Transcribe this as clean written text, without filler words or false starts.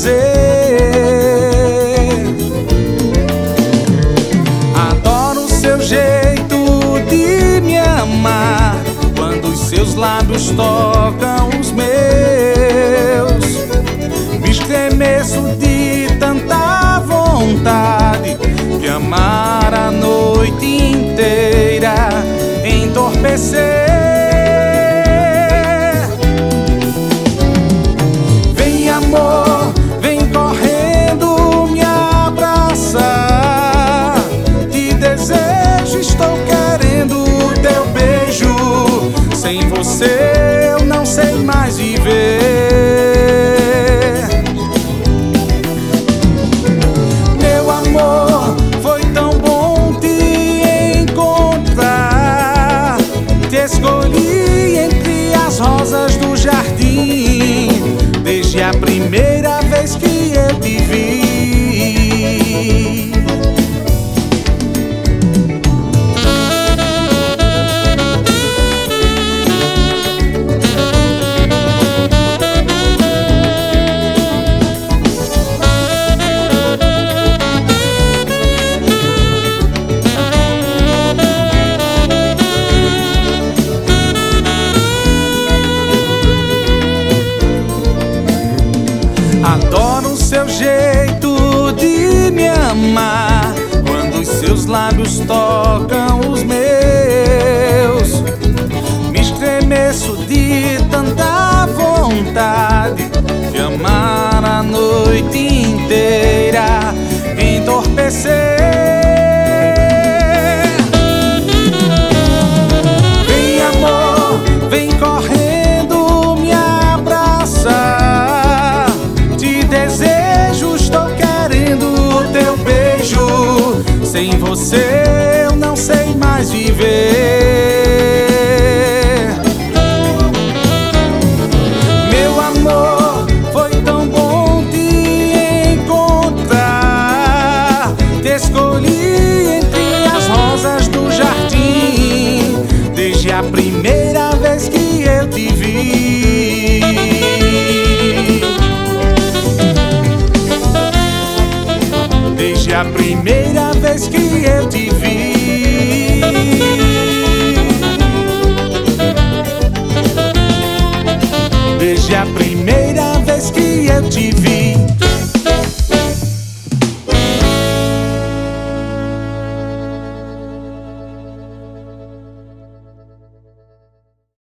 prazer. Adoro o seu jeito de me amar, quando os seus lábios tocam os meus. Me estremeço de tanta vontade que amar a noite inteira entorpecer. Vem, amor, vem correndo me abraçar. Te desejo, estou querendo teu beijo. Sem você eu não sei mais viver. Meu amor, foi tão bom te encontrar. Te escolhi entre as rosas do jardim, desde a primeira vez que eu te vi. Adoro o seu jeito de me amar, quando os seus lábios tocam os meus. Me estremeço de tanta vontade de amar a noite inteira entorpecer. Vem, amor, vem correndo me abraçar. Desejo, estou querendo teu beijo. Sem você eu não sei mais viver. Meu amor, foi tão bom te encontrar. Te escolhi entre as rosas do jardim, desde a primeira vez que eu te vi. Desde a primeira vez que eu te vi. Desde a primeira vez que eu te vi.